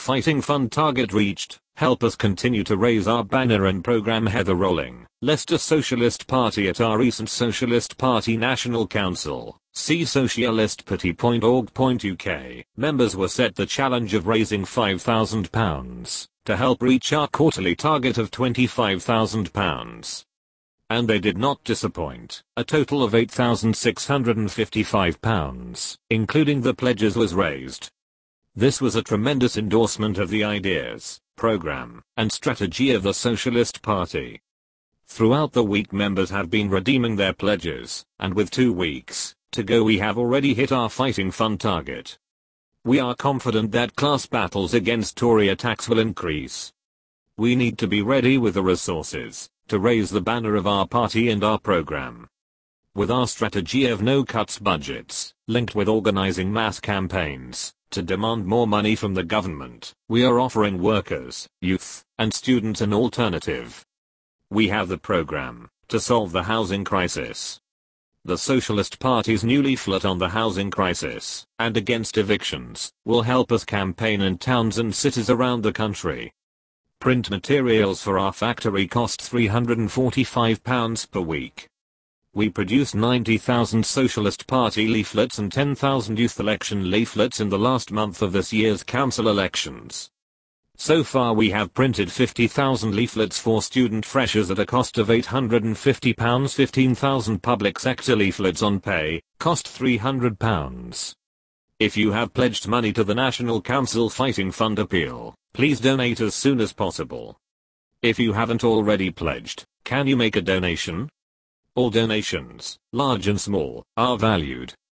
fighting fund target reached. Help us continue to raise our banner and program Heather Rolling, Leicester Socialist Party at our recent Socialist Party National Council. See socialistparty.org.uk. Members were set the challenge of raising £5,000 to help reach our quarterly target of £25,000. And they did not disappoint. A total of £8,655, including the pledges, was raised. This was a tremendous endorsement of the ideas, program, and strategy of the Socialist Party. Throughout the week, members have been redeeming their pledges, and with 2 weeks to go, we have already hit our fighting fund target. We are confident that class battles against Tory attacks will increase. We need to be ready with the resources to raise the banner of our party and our program. With our strategy of no cuts budgets, linked with organizing mass campaigns to demand more money from the government, we are offering workers, youth, and students an alternative. We have the program to solve the housing crisis. The Socialist Party's new leaflet on the housing crisis and against evictions will help us campaign in towns and cities around the country. Print materials for our factory cost £345 per week. We produced 90,000 Socialist Party leaflets and 10,000 youth election leaflets in the last month of this year's council elections. So far we have printed 50,000 leaflets for student freshers at a cost of £850, 15,000 public sector leaflets on pay, cost £300. If you have pledged money to the National Council Fighting Fund appeal, please donate as soon as possible. If you haven't already pledged, can you make a donation? All donations, large and small, are valued.